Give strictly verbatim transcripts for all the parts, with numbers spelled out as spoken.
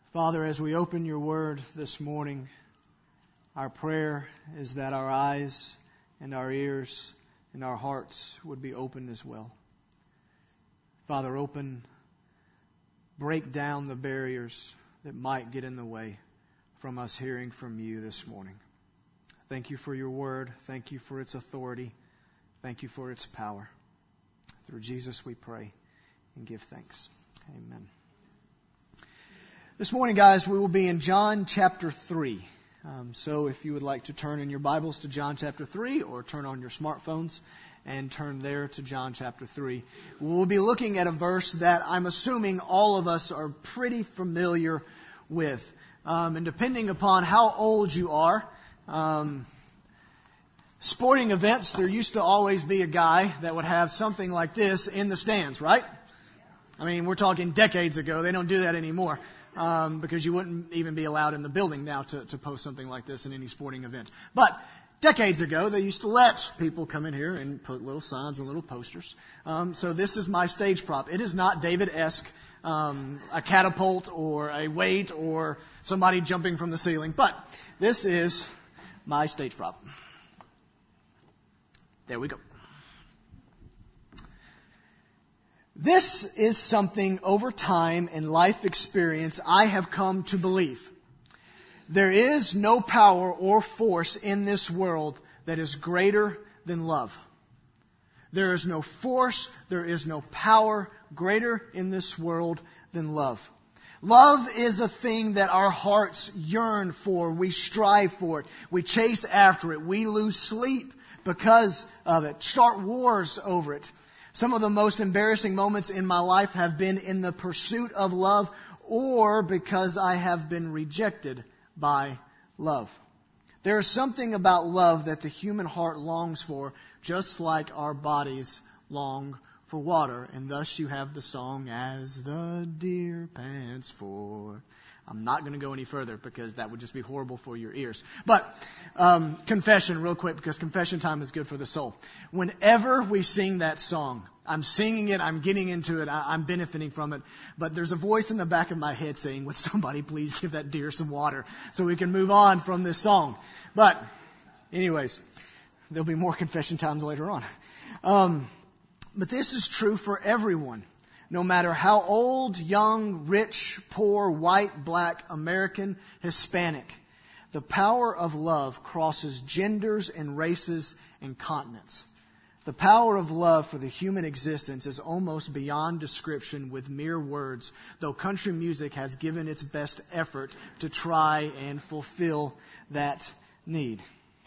Father, as we open your word this morning, our prayer is that our eyes and our ears and our hearts would be open as well. Father, open, break down the barriers that might get in the way from us hearing from you this morning. Thank you for your word. Thank you for its authority. Thank you for its power. Through Jesus we pray and give thanks. Amen. This morning, guys, we will be in John chapter three. Um, so if you would like to turn in your Bibles to John chapter three or turn on your smartphones and turn there to John chapter three, we'll be looking at a verse that I'm assuming all of us are pretty familiar with. Um, and depending upon how old you are, um, sporting events, there used to always be a guy that would have something like this in the stands, right? I mean, we're talking decades ago. They don't do that anymore. Um, because you wouldn't even be allowed in the building now to, to post something like this in any sporting event. But decades ago, they used to let people come in here and put little signs and little posters. Um, so this is my stage prop. It is not David-esque, um, a catapult or a weight or somebody jumping from the ceiling. But this is my stage prop. There we go. This is something over time and life experience I have come to believe. There is no power or force in this world that is greater than love. There is no force, there is no power greater in this world than love. Love is a thing that our hearts yearn for. We strive for it. We chase after it. We lose sleep because of it. Start wars over it. Some of the most embarrassing moments in my life have been in the pursuit of love or because I have been rejected by love. There is something about love that the human heart longs for, just like our bodies long for water. And thus you have the song, As the Deer Pants For. I'm not going to go any further because that would just be horrible for your ears. But um, confession real quick, because confession time is good for the soul. Whenever we sing that song, I'm singing it, I'm getting into it, I, I'm benefiting from it. But there's a voice in the back of my head saying, would somebody please give that deer some water so we can move on from this song. But anyways, there'll be more confession times later on. Um, but this is true for everyone. No matter how old, young, rich, poor, white, black, American, Hispanic, the power of love crosses genders and races and continents. The power of love for the human existence is almost beyond description with mere words, though country music has given its best effort to try and fulfill that need.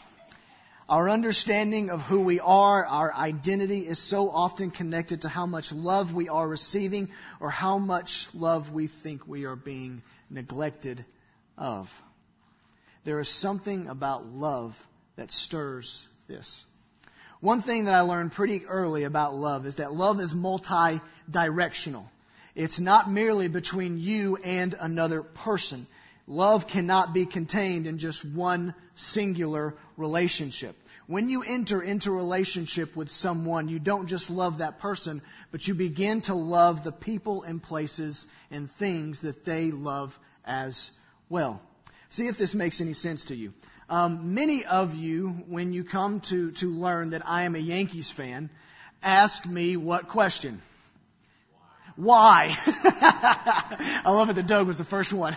Our understanding of who we are, our identity, is so often connected to how much love we are receiving or how much love we think we are being neglected of. There is something about love that stirs this. One thing that I learned pretty early about love is that love is multi-directional. It's not merely between you and another person. Love cannot be contained in just one singular relationship. When you enter into a relationship with someone, you don't just love that person, but you begin to love the people and places and things that they love as well. See if this makes any sense to you. Um, many of you, when you come to, to learn that I am a Yankees fan, ask me what question? Why? I love it that Doug was the first one.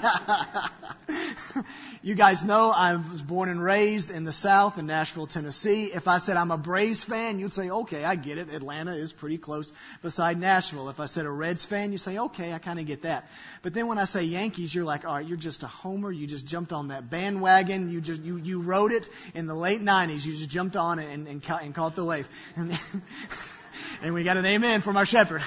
You guys know I was born and raised in the South in Nashville, Tennessee. If I said I'm a Braves fan, you'd say, okay, I get it. Atlanta is pretty close beside Nashville. If I said a Reds fan, you say, okay, I kind of get that. But then when I say Yankees, you're like, all right, you're just a homer. You just jumped on that bandwagon. You just you you rode it in the late nineties. You just jumped on it and and, ca- and caught the wave. And, and we got an amen from our shepherd.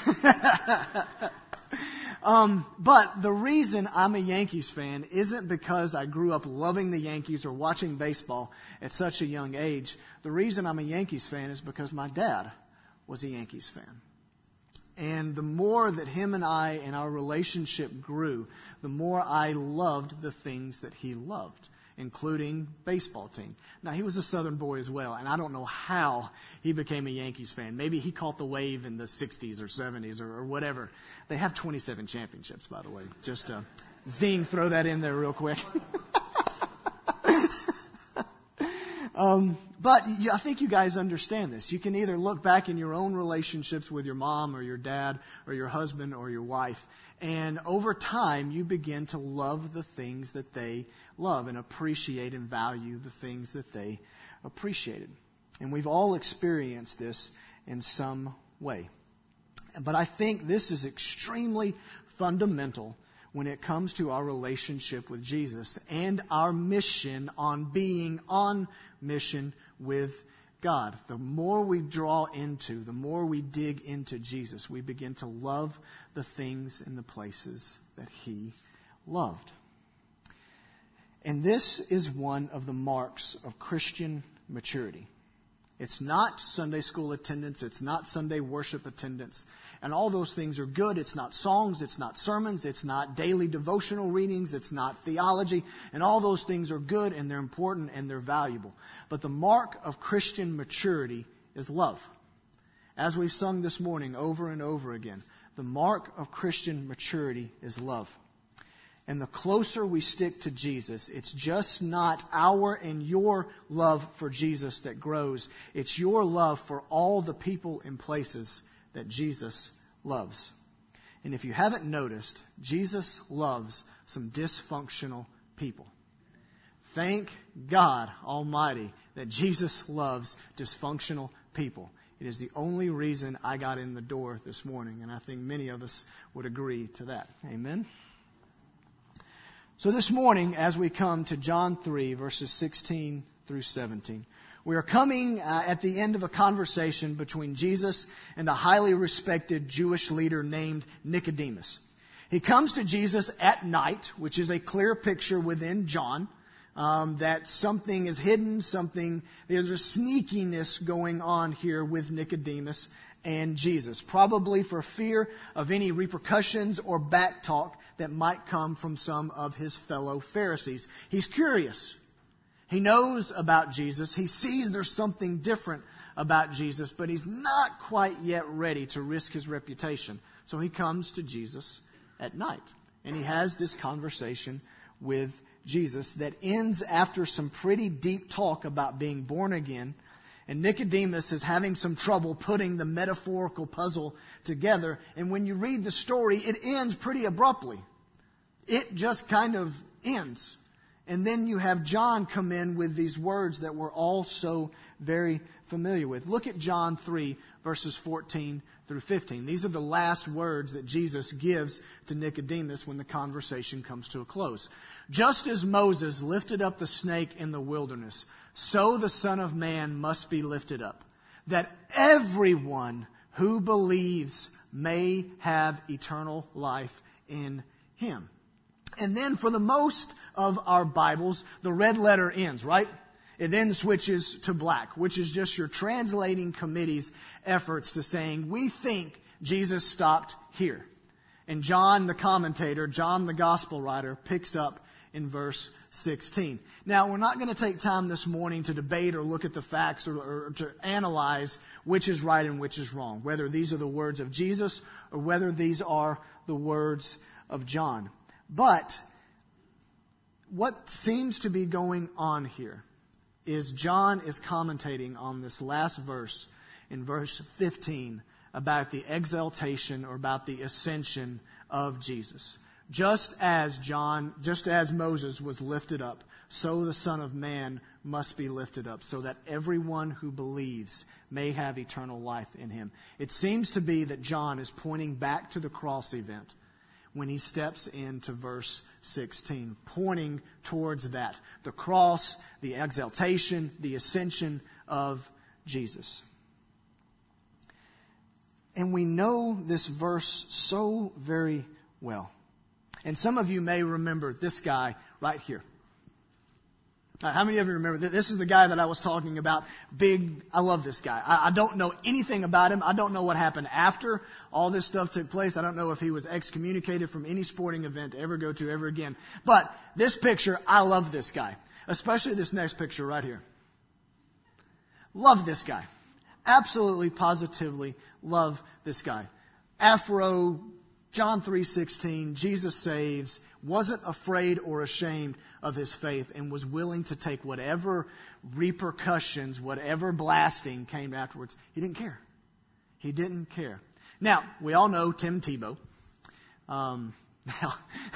Um, but the reason I'm a Yankees fan isn't because I grew up loving the Yankees or watching baseball at such a young age. The reason I'm a Yankees fan is because my dad was a Yankees fan. And the more that him and I and our relationship grew, the more I loved the things that he loved, including baseball team. Now, he was a Southern boy as well, and I don't know how he became a Yankees fan. Maybe he caught the wave in the sixties or seventies or, or whatever. They have twenty-seven championships, by the way, just uh, Zing, throw that in there real quick. um, but you, I think you guys understand this. You can either look back in your own relationships with your mom or your dad or your husband or your wife, and over time you begin to love the things that they love and appreciate and value the things that they appreciated. And we've all experienced this in some way. But I think this is extremely fundamental when it comes to our relationship with Jesus and our mission on being on mission with God. The more we draw into, the more we dig into Jesus, we begin to love the things and the places that He loved. And this is one of the marks of Christian maturity. It's not Sunday school attendance. It's not Sunday worship attendance. And all those things are good. It's not songs. It's not sermons. It's not daily devotional readings. It's not theology. And all those things are good and they're important and they're valuable. But the mark of Christian maturity is love. As we sung this morning over and over again, the mark of Christian maturity is love. And the closer we stick to Jesus, it's just not our and your love for Jesus that grows. It's your love for all the people and places that Jesus loves. And if you haven't noticed, Jesus loves some dysfunctional people. Thank God Almighty that Jesus loves dysfunctional people. It is the only reason I got in the door this morning, and I think many of us would agree to that. Amen? So this morning, as we come to John three, verses sixteen through seventeen, we are coming uh, at the end of a conversation between Jesus and a highly respected Jewish leader named Nicodemus. He comes to Jesus at night, which is a clear picture within John, um, that something is hidden, something, there's a sneakiness going on here with Nicodemus and Jesus, probably for fear of any repercussions or backtalk that might come from some of his fellow Pharisees. He's curious. He knows about Jesus. He sees there's something different about Jesus, but he's not quite yet ready to risk his reputation. So he comes to Jesus at night, and he has this conversation with Jesus that ends after some pretty deep talk about being born again. And Nicodemus is having some trouble putting the metaphorical puzzle together. And when you read the story, it ends pretty abruptly. It just kind of ends. And then you have John come in with these words that we're all so very familiar with. Look at John three, verses fourteen through fifteen. These are the last words that Jesus gives to Nicodemus when the conversation comes to a close. Just as Moses lifted up the snake in the wilderness, so the Son of Man must be lifted up, that everyone who believes may have eternal life in Him. And then for the most of our Bibles, the red letter ends, right? It then switches to black, which is just your translating committee's efforts to saying, we think Jesus stopped here. And John, the commentator, John, the gospel writer, picks up in verse sixteen. Now, we're not going to take time this morning to debate or look at the facts or, or to analyze which is right and which is wrong, whether these are the words of Jesus or whether these are the words of John. But what seems to be going on here is John is commentating on this last verse in verse fifteen about the exaltation or about the ascension of Jesus. Just as John, just as Moses was lifted up, so the Son of Man must be lifted up, so that everyone who believes may have eternal life in Him. It seems to be that John is pointing back to the cross event when he steps into verse sixteen, pointing towards that. The cross, the exaltation, the ascension of Jesus. And we know this verse so very well. And some of you may remember this guy right here. Uh, how many of you remember that? This is the guy that I was talking about. Big, I love this guy. I, I don't know anything about him. I don't know what happened after all this stuff took place. I don't know if he was excommunicated from any sporting event to ever go to ever again. But this picture, I love this guy. Especially this next picture right here. Love this guy. Absolutely, positively love this guy. Afro, John three sixteen, Jesus saves, wasn't afraid or ashamed of his faith, and was willing to take whatever repercussions, whatever blasting came afterwards. He didn't care. He didn't care. Now, we all know Tim Tebow. Um, now,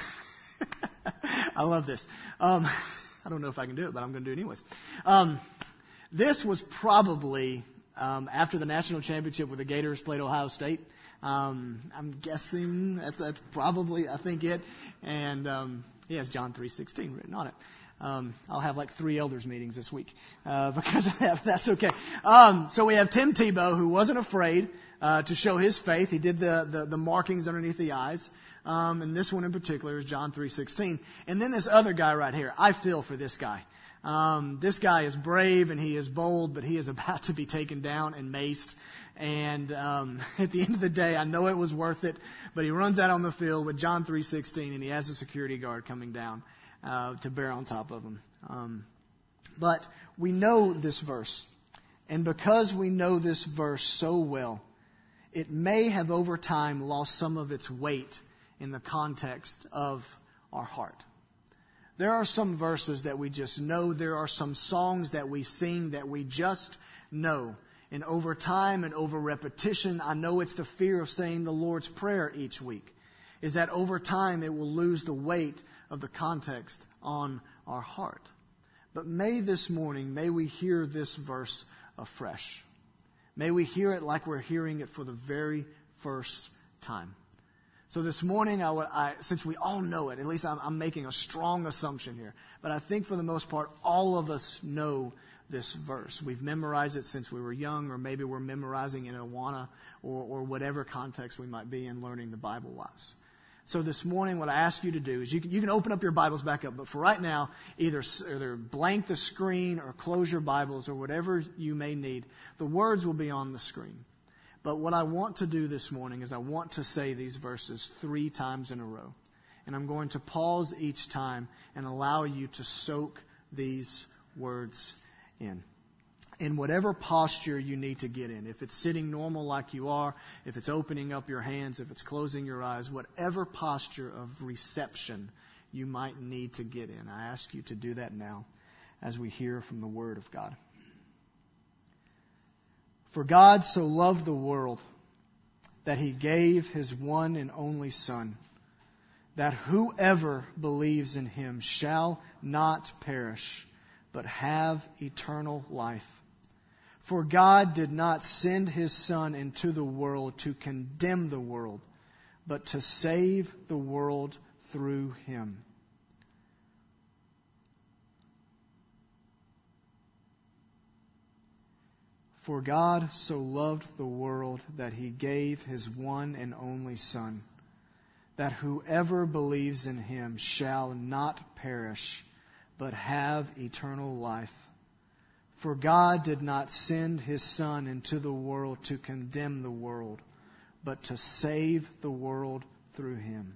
I love this. Um, I don't know if I can do it, but I'm going to do it anyways. Um, this was probably um, after the national championship where the Gators played Ohio State. Um, I'm guessing that's, that's probably, I think, it. And um, he has John three sixteen written on it. Um, I'll have like three elders meetings this week uh, because of that. But that's okay. Um, so we have Tim Tebow, who wasn't afraid uh, to show his faith. He did the the, the markings underneath the eyes. Um, and this one in particular is John three sixteen. And then this other guy right here. I feel for this guy. Um, this guy is brave and he is bold, but he is about to be taken down and maced. And um, at the end of the day, I know it was worth it. But he runs out on the field with John three sixteen, and he has a security guard coming down uh, to bear on top of him. Um, but we know this verse. And because we know this verse so well, it may have over time lost some of its weight in the context of our heart. There are some verses that we just know. There are some songs that we sing that we just know. And over time and over repetition, I know it's the fear of saying the Lord's Prayer each week, is that over time it will lose the weight of the context on our heart. But may this morning, may we hear this verse afresh. May we hear it like we're hearing it for the very first time. So this morning, I would, I, since we all know it, at least I'm, I'm making a strong assumption here, but I think for the most part, all of us know this verse. We've memorized it since we were young, or maybe we're memorizing in Awana, or, or whatever context we might be in learning the Bible wise. So this morning, what I ask you to do is you can, you can open up your Bibles back up, but for right now, either, either blank the screen or close your Bibles or whatever you may need. The words will be on the screen. But what I want to do this morning is I want to say these verses three times in a row. And I'm going to pause each time and allow you to soak these words in. In whatever posture you need to get in. If it's sitting normal like you are, if it's opening up your hands, if it's closing your eyes, whatever posture of reception you might need to get in. I ask you to do that now as we hear from the Word of God. For God so loved the world that He gave His one and only Son, that whoever believes in Him shall not perish, but have eternal life. For God did not send His Son into the world to condemn the world, but to save the world through Him. For God so loved the world that He gave His one and only Son, that whoever believes in Him shall not perish, but have eternal life. For God did not send His Son into the world to condemn the world, but to save the world through Him.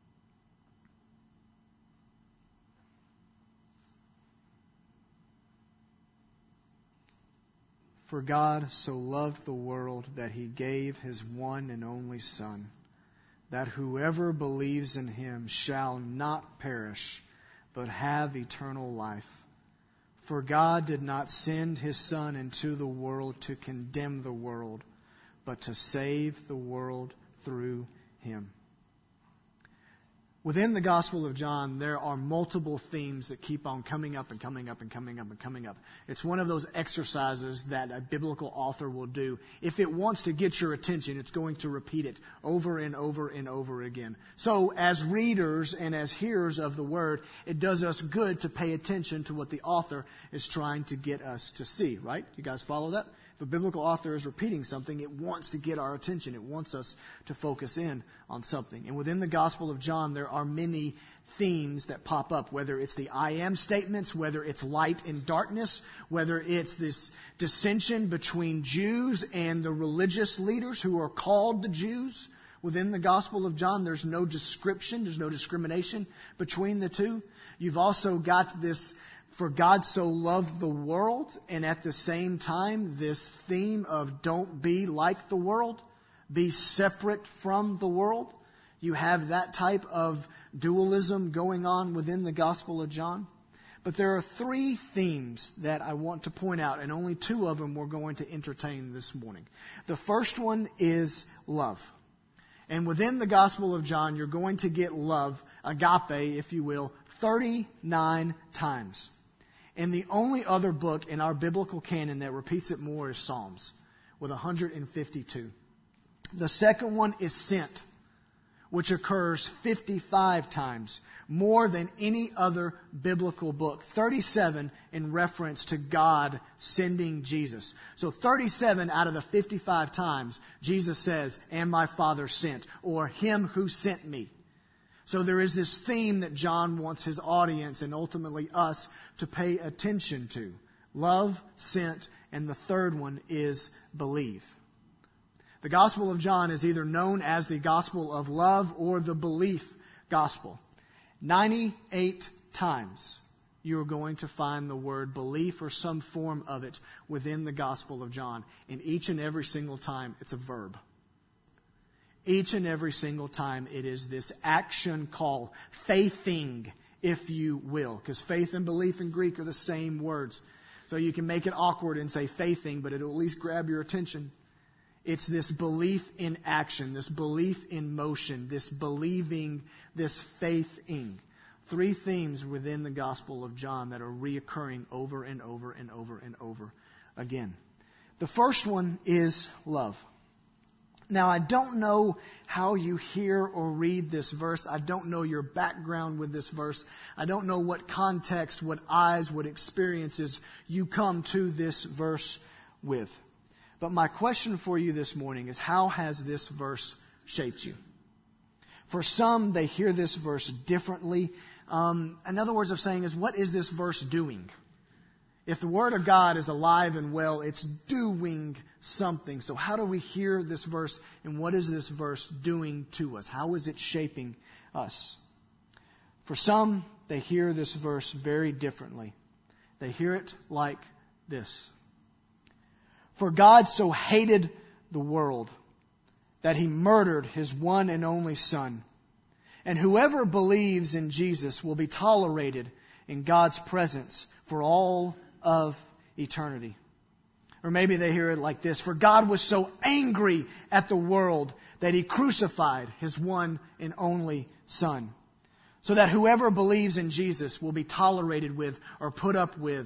For God so loved the world that He gave His one and only Son, that whoever believes in Him shall not perish, but have eternal life. For God did not send His Son into the world to condemn the world, but to save the world through Him. Within the Gospel of John, there are multiple themes that keep on coming up and coming up and coming up and coming up. It's one of those exercises that a biblical author will do. If it wants to get your attention, it's going to repeat it over and over and over again. So as readers and as hearers of the Word, it does us good to pay attention to what the author is trying to get us to see, right? You guys follow that? If a biblical author is repeating something, it wants to get our attention. It wants us to focus in on something. And within the Gospel of John, there are many themes that pop up, whether it's the I am statements, whether it's light and darkness, whether it's this dissension between Jews and the religious leaders who are called the Jews. Within the Gospel of John, there's no description, there's no discrimination between the two. You've also got this, for God so loved the world, and at the same time, this theme of don't be like the world, be separate from the world. You have that type of dualism going on within the Gospel of John. But there are three themes that I want to point out, and only two of them we're going to entertain this morning. The first one is love. And within the Gospel of John, you're going to get love, agape, if you will, thirty-nine times. And the only other book in our biblical canon that repeats it more is Psalms, with one hundred fifty-two. The second one is sent, which occurs fifty-five times, more than any other biblical book. thirty-seven in reference to God sending Jesus. So thirty-seven out of the fifty-five times, Jesus says, "And my Father sent," or "Him who sent me." So there is this theme that John wants his audience and ultimately us to pay attention to. Love, sent, and the third one is believe. The Gospel of John is either known as the Gospel of Love or the Belief Gospel. ninety-eight times you are going to find the word belief or some form of it within the Gospel of John. And each and every single time it's a verb. Each and every single time it is this action call, faithing, if you will. Because faith and belief in Greek are the same words. So you can make it awkward and say faithing, but it'll at least grab your attention. It's this belief in action, this belief in motion, this believing, this faithing. Three themes within the Gospel of John that are reoccurring over and over and over and over again. The first one is love. Now, I don't know how you hear or read this verse. I don't know your background with this verse. I don't know what context, what eyes, what experiences you come to this verse with. But my question for you this morning is, how has this verse shaped you? For some, they hear this verse differently. Um, another words of saying is, what is this verse doing? If the Word of God is alive and well, it's doing something. So how do we hear this verse, and what is this verse doing to us? How is it shaping us? For some, they hear this verse very differently. They hear it like this. For God so hated the world that He murdered His one and only Son. And whoever believes in Jesus will be tolerated in God's presence for all of eternity. Or maybe they hear it like this. For God was so angry at the world that He crucified His one and only Son, so that whoever believes in Jesus will be tolerated with or put up with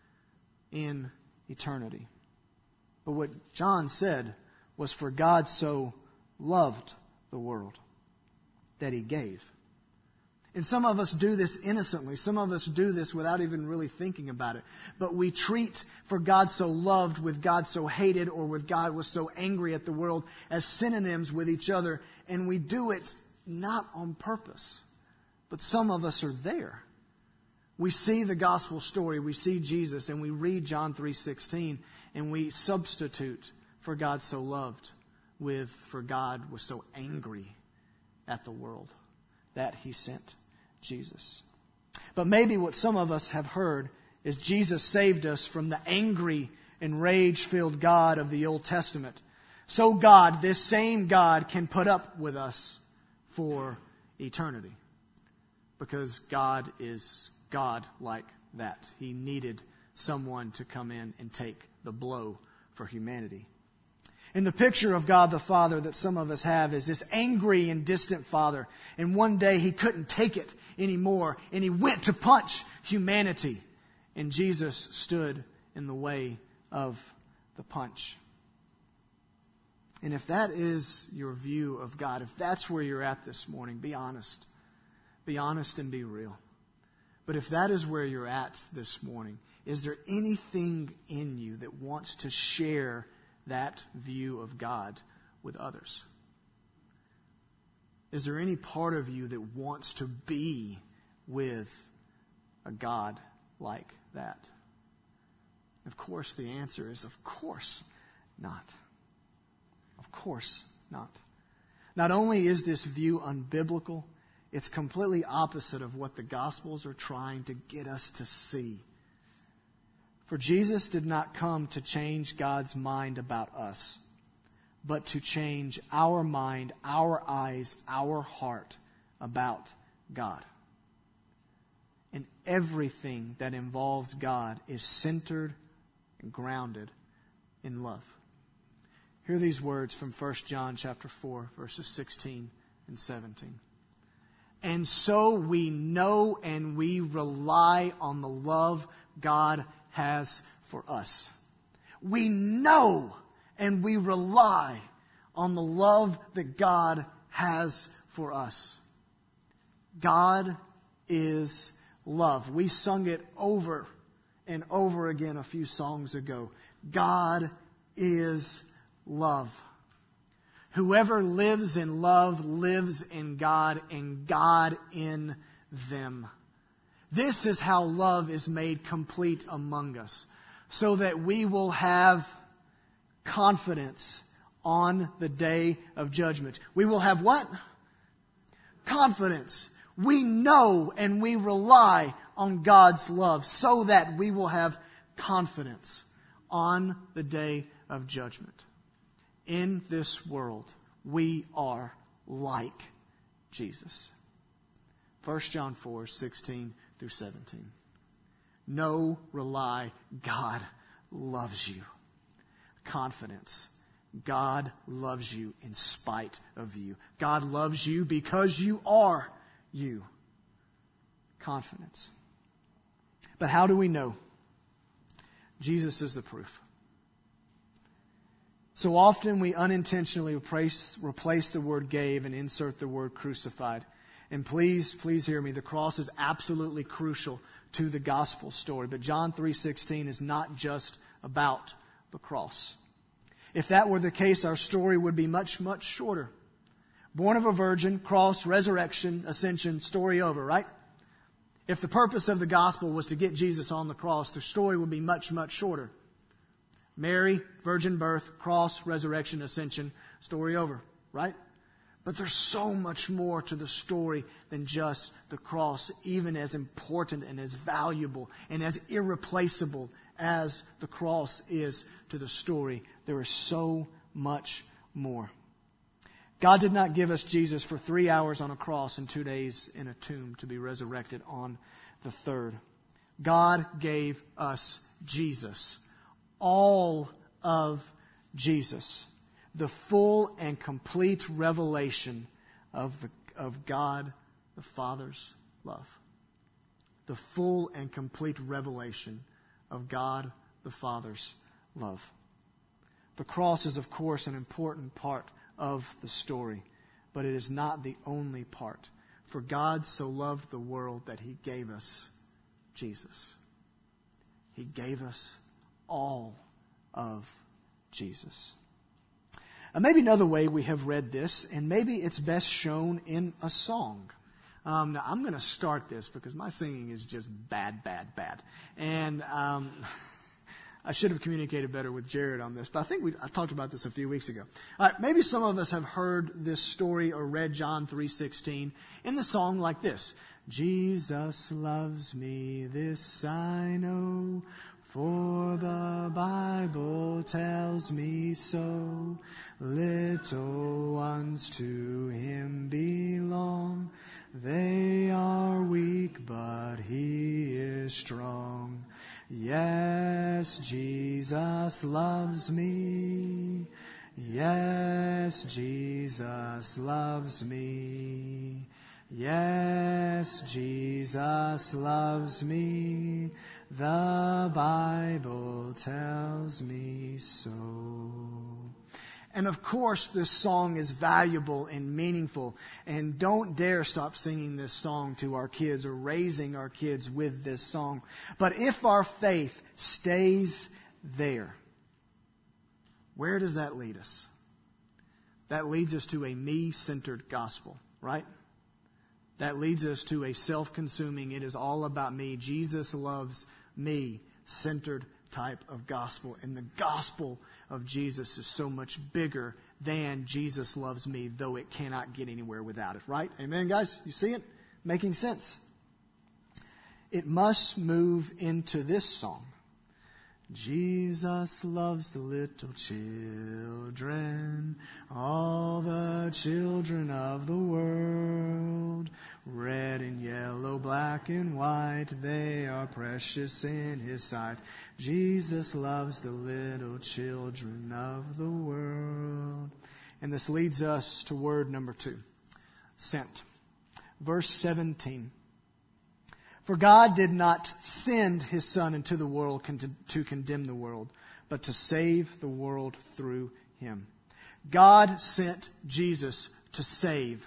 in eternity. But what John said was, for God so loved the world that He gave. And some of us do this innocently. Some of us do this without even really thinking about it. But we treat for God so loved with God so hated, or with God was so angry at the world, as synonyms with each other. And we do it not on purpose. But some of us are there. We see the gospel story. We see Jesus, and we read John three sixteen, and we substitute for God so loved with for God was so angry at the world that He sent Jesus. But maybe what some of us have heard is Jesus saved us from the angry and rage-filled God of the Old Testament. So God, this same God, can put up with us for eternity. Because God is God like that. He needed someone to come in and take the blow for humanity. And the picture of God the Father that some of us have is this angry and distant Father. And one day He couldn't take it anymore, and He went to punch humanity. And Jesus stood in the way of the punch. And if that is your view of God, if that's where you're at this morning, be honest. Be honest and be real. But if that is where you're at this morning, is there anything in you that wants to share that view of God with others? Is there any part of you that wants to be with a God like that? Of course, the answer is of course not. Of course not. Not only is this view unbiblical, it's completely opposite of what the Gospels are trying to get us to see. For Jesus did not come to change God's mind about us, but to change our mind, our eyes, our heart about God. And everything that involves God is centered and grounded in love. Hear these words from First John chapter four, verses sixteen and seventeen. And so we know and we rely on the love God has for us. We know and we rely on the love that God has for us. God is love. We sung it over and over again a few songs ago. God is love. Whoever lives in love lives in God and God in them. This is how love is made complete among us, so that we will have confidence on the day of judgment. We will have what? Confidence. We know and we rely on God's love so that we will have confidence on the day of judgment. In this world, we are like Jesus. First John four, sixteen through seventeen. Know, rely, God loves you. Confidence. God loves you in spite of you. God loves you because you are you. Confidence. But how do we know? Jesus is the proof. So often we unintentionally replace, replace the word gave and insert the word crucified. And please, please hear me. The cross is absolutely crucial to the gospel story. But John three sixteen is not just about the cross. If that were the case, our story would be much, much shorter. Born of a virgin, cross, resurrection, ascension, story over, right? If the purpose of the gospel was to get Jesus on the cross, the story would be much, much shorter. Mary, virgin birth, cross, resurrection, ascension, story over, right? But there's so much more to the story than just the cross, even as important and as valuable and as irreplaceable as the cross is to the story. There is so much more. God did not give us Jesus for three hours on a cross and two days in a tomb to be resurrected on the third. God gave us Jesus, all of Jesus, the full and complete revelation of the of God the Father's love. The full and complete revelation of God the Father's love. The cross is, of course, an important part of the story, but it is not the only part. For God so loved the world that He gave us Jesus. He gave us all of Jesus. Uh, maybe another way we have read this, and maybe it's best shown in a song. Um, now, I'm going to start this because my singing is just bad, bad, bad. And um, I should have communicated better with Jared on this, but I think we I talked about this a few weeks ago. All right, maybe some of us have heard this story or read John three sixteen in the song like this. Jesus loves me, this I know, for the Bible tells me so. Little ones to Him belong. They are weak, but He is strong. Yes, Jesus loves me. Yes, Jesus loves me. Yes, Jesus loves me. The Bible tells me so. And of course, this song is valuable and meaningful. And don't dare stop singing this song to our kids or raising our kids with this song. But if our faith stays there, where does that lead us? That leads us to a me-centered gospel, right? That leads us to a self-consuming, it is all about me, Jesus loves me, centered type of gospel. And the gospel of Jesus is so much bigger than Jesus loves me, though it cannot get anywhere without it, right? Amen, guys? You see it? Making sense. It must move into this song. Jesus loves the little children, all the children of the world. Red and yellow, black and white, they are precious in His sight. Jesus loves the little children of the world. And this leads us to word number two, sent. Verse seventeen. For God did not send His Son into the world to condemn the world, but to save the world through Him. God sent Jesus to save.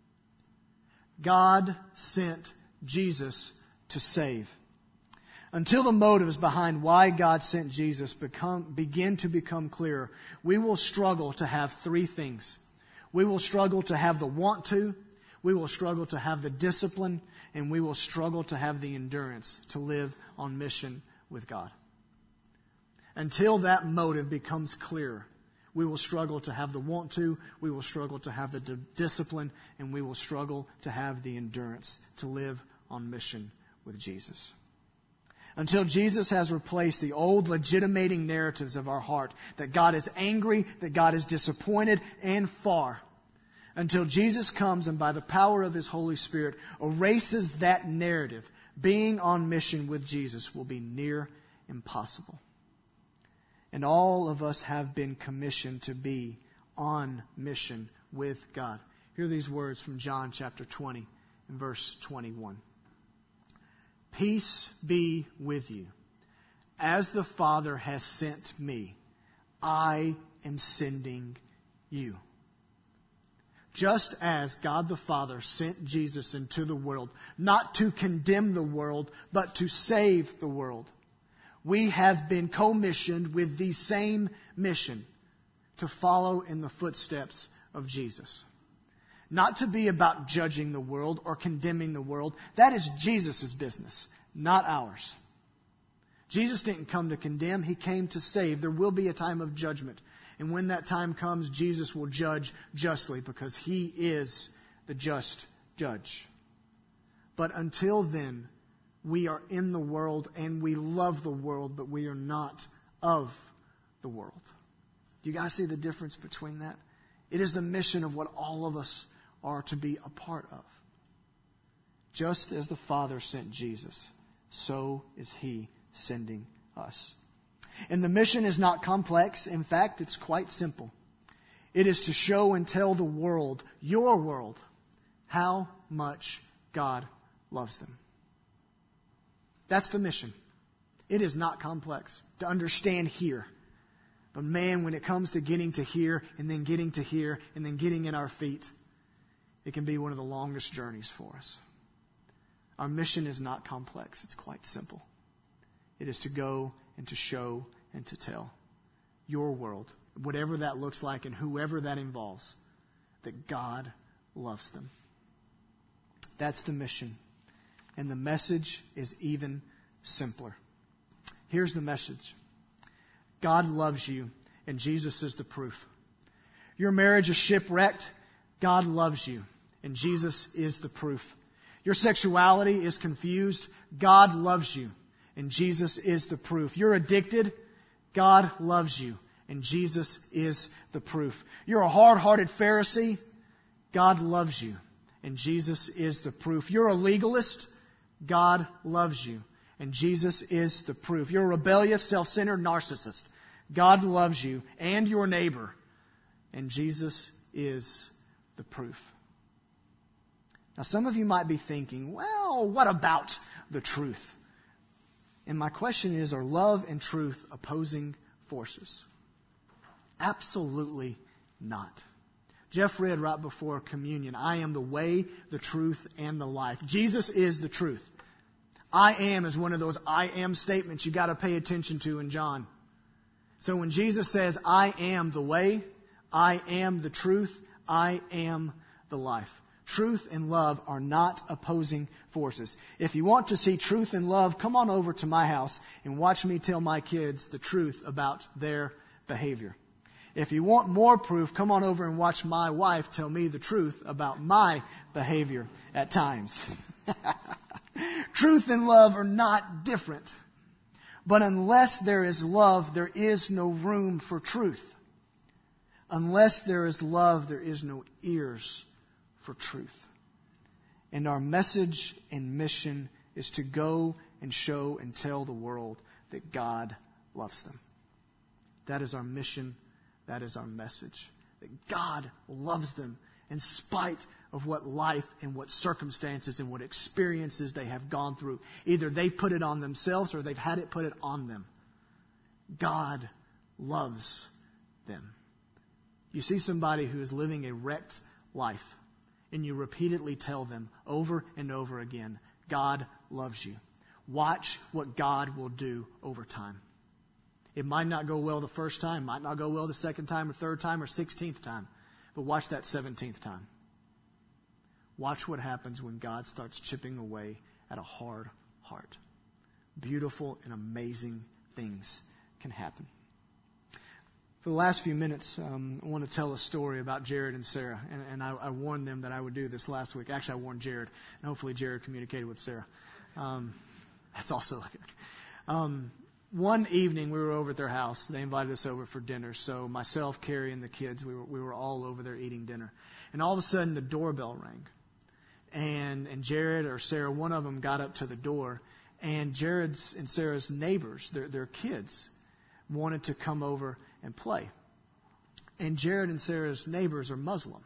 God sent Jesus to save. Until the motives behind why God sent Jesus become, begin to become clearer, we will struggle to have three things. We will struggle to have the want to, we will struggle to have the discipline, and we will struggle to have the endurance to live on mission with God. Until that motive becomes clearer, we will struggle to have the want to, we will struggle to have the d- discipline, and we will struggle to have the endurance to live on mission with Jesus. Until Jesus has replaced the old legitimating narratives of our heart that God is angry, that God is disappointed and far. Until Jesus comes and by the power of His Holy Spirit erases that narrative, being on mission with Jesus will be near impossible. And all of us have been commissioned to be on mission with God. Hear these words from John chapter twenty and verse twenty-one. Peace be with you. As the Father has sent me, I am sending you. Just as God the Father sent Jesus into the world, not to condemn the world, but to save the world, we have been commissioned with the same mission, to follow in the footsteps of Jesus. Not to be about judging the world or condemning the world. That is Jesus' business, not ours. Jesus didn't come to condemn, He came to save. There will be a time of judgment. And when that time comes, Jesus will judge justly because He is the just judge. But until then, we are in the world and we love the world, but we are not of the world. Do you guys see the difference between that? It is the mission of what all of us are to be a part of. Just as the Father sent Jesus, so is He sending us. And the mission is not complex. In fact, it's quite simple. It is to show and tell the world, your world, how much God loves them. That's the mission. It is not complex to understand here. But man, when it comes to getting to here and then getting to here and then getting in our feet, it can be one of the longest journeys for us. Our mission is not complex. It's quite simple. It is to go and to show and to tell your world, whatever that looks like and whoever that involves, that God loves them. That's the mission. And the message is even simpler. Here's the message. God loves you, and Jesus is the proof. Your marriage is shipwrecked. God loves you, and Jesus is the proof. Your sexuality is confused. God loves you, and Jesus is the proof. You're addicted. God loves you, and Jesus is the proof. You're a hard-hearted Pharisee. God loves you, and Jesus is the proof. You're a legalist. God loves you, and Jesus is the proof. You're a rebellious, self-centered narcissist. God loves you and your neighbor, and Jesus is the proof. Now, some of you might be thinking, well, what about the truth? And my question is, are love and truth opposing forces? Absolutely not. Jeff read right before communion, I am the way, the truth, and the life. Jesus is the truth. I am is one of those I am statements you got to pay attention to in John. So when Jesus says, I am the way, I am the truth, I am the life. Truth and love are not opposing forces. If you want to see truth and love, come on over to my house and watch me tell my kids the truth about their behavior. If you want more proof, come on over and watch my wife tell me the truth about my behavior at times. Truth and love are not different. But unless there is love, there is no room for truth. Unless there is love, there is no ears for truth. And our message and mission is to go and show and tell the world that God loves them. That is our mission. That is our message. That God loves them in spite of what life and what circumstances and what experiences they have gone through. Either they've put it on themselves or they've had it put it on them. God loves them. You see somebody who is living a wrecked life, and you repeatedly tell them over and over again, God loves you. Watch what God will do over time. It might not go well the first time, might not go well the second time or third time or sixteenth time, but watch that seventeenth time. Watch what happens when God starts chipping away at a hard heart. Beautiful and amazing things can happen. For the last few minutes, um, I want to tell a story about Jared and Sarah. And, and I, I warned them that I would do this last week. Actually, I warned Jared. And hopefully Jared communicated with Sarah. Um, that's also... Um, one evening, we were over at their house. They invited us over for dinner. So myself, Carrie, and the kids, we were, we were all over there eating dinner. And all of a sudden, the doorbell rang. And, and Jared or Sarah, one of them got up to the door. And Jared's and Sarah's neighbors, their, their kids, wanted to come over and play. And Jared and Sarah's neighbors are Muslim.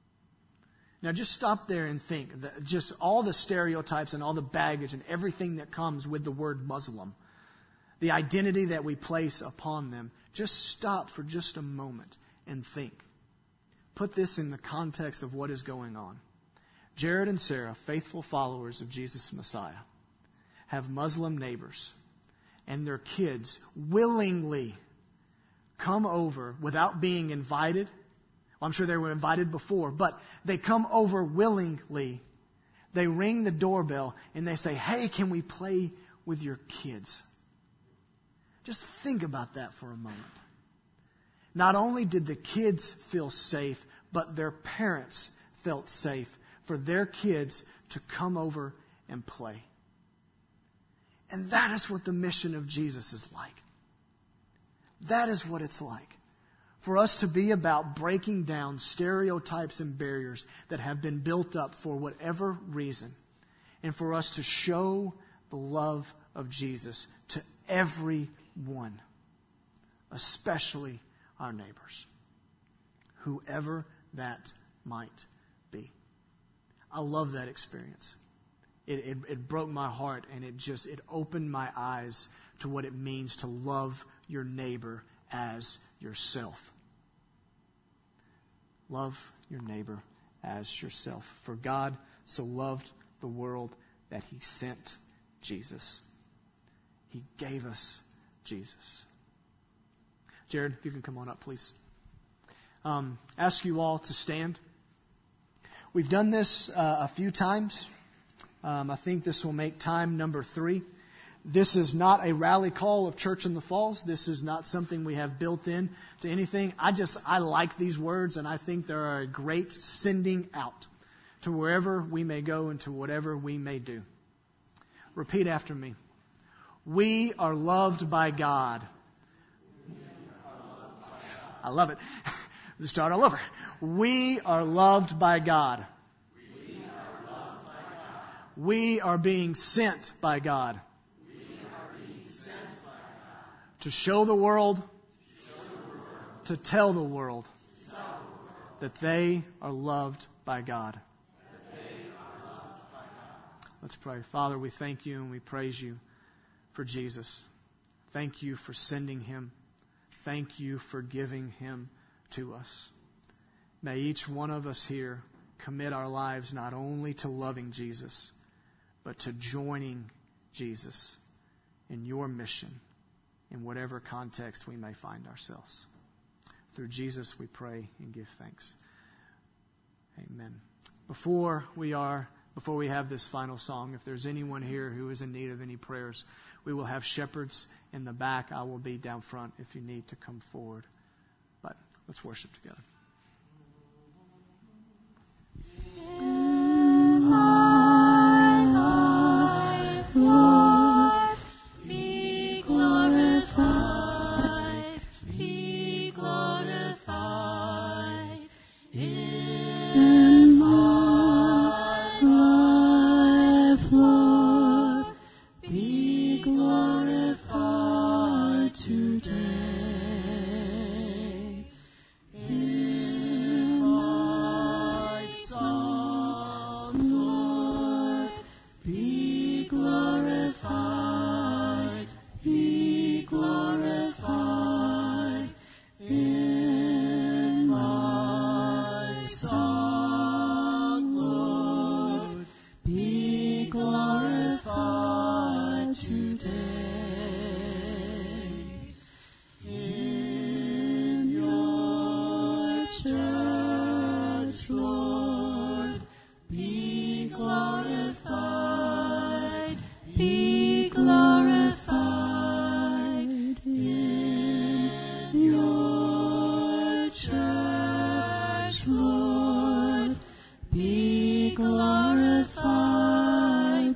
Now just stop there and think. That just all the stereotypes and all the baggage and everything that comes with the word Muslim. The identity that we place upon them. Just stop for just a moment and think. Put this in the context of what is going on. Jared and Sarah, faithful followers of Jesus Messiah, have Muslim neighbors. And their kids willingly come over without being invited. Well, I'm sure they were invited before, but they come over willingly. They ring the doorbell and they say, hey, can we play with your kids? Just think about that for a moment. Not only did the kids feel safe, but their parents felt safe for their kids to come over and play. And that is what the mission of Jesus is like. That is what it's like. For us to be about breaking down stereotypes and barriers that have been built up for whatever reason. And for us to show the love of Jesus to everyone. Especially our neighbors. Whoever that might be. I love that experience. It, it, it broke my heart, and it just, it opened my eyes to what it means to love your neighbor as yourself. Love your neighbor as yourself. For God so loved the world that He sent Jesus. He gave us Jesus. Jared, if you can come on up, please. Um, ask you all to stand. We've done this uh, a few times. Um, I think this will make time number three. This is not a rally call of Church in the Falls. This is not something we have built in to anything. I just, I like these words, and I think they are a great sending out to wherever we may go and to whatever we may do. Repeat after me. We are loved by God. I love it. Let's start all over. We are loved by God. We are being sent by God. We are being sent by God. To show the world, show the world. To tell the world, tell the world. That they are loved by God. That they are loved by God. Let's pray. Father, we thank you and we praise you for Jesus. Thank you for sending Him. Thank you for giving Him to us. May each one of us here commit our lives not only to loving Jesus, but to joining Jesus in your mission in whatever context we may find ourselves. Through Jesus we pray and give thanks. Amen. Before we are, before we have this final song, if there's anyone here who is in need of any prayers, we will have shepherds in the back. I will be down front if you need to come forward. But let's worship together. Lord, be glorified. church, Lord, be glorified, be glorified in your church, Lord, be glorified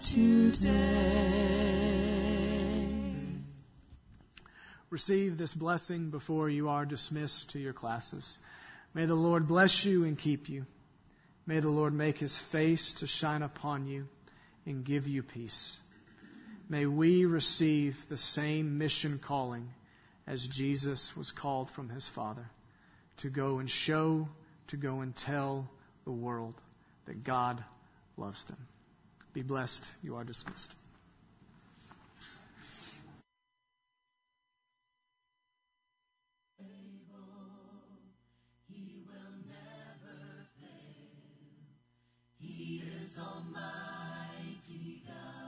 today. Receive this blessing before you are dismissed to your classes. May the Lord bless you and keep you. May the Lord make his face to shine upon you and give you peace. May we receive the same mission calling as Jesus was called from his Father, to go and show, to go and tell the world that God loves them. Be blessed. You are dismissed. He is Almighty God.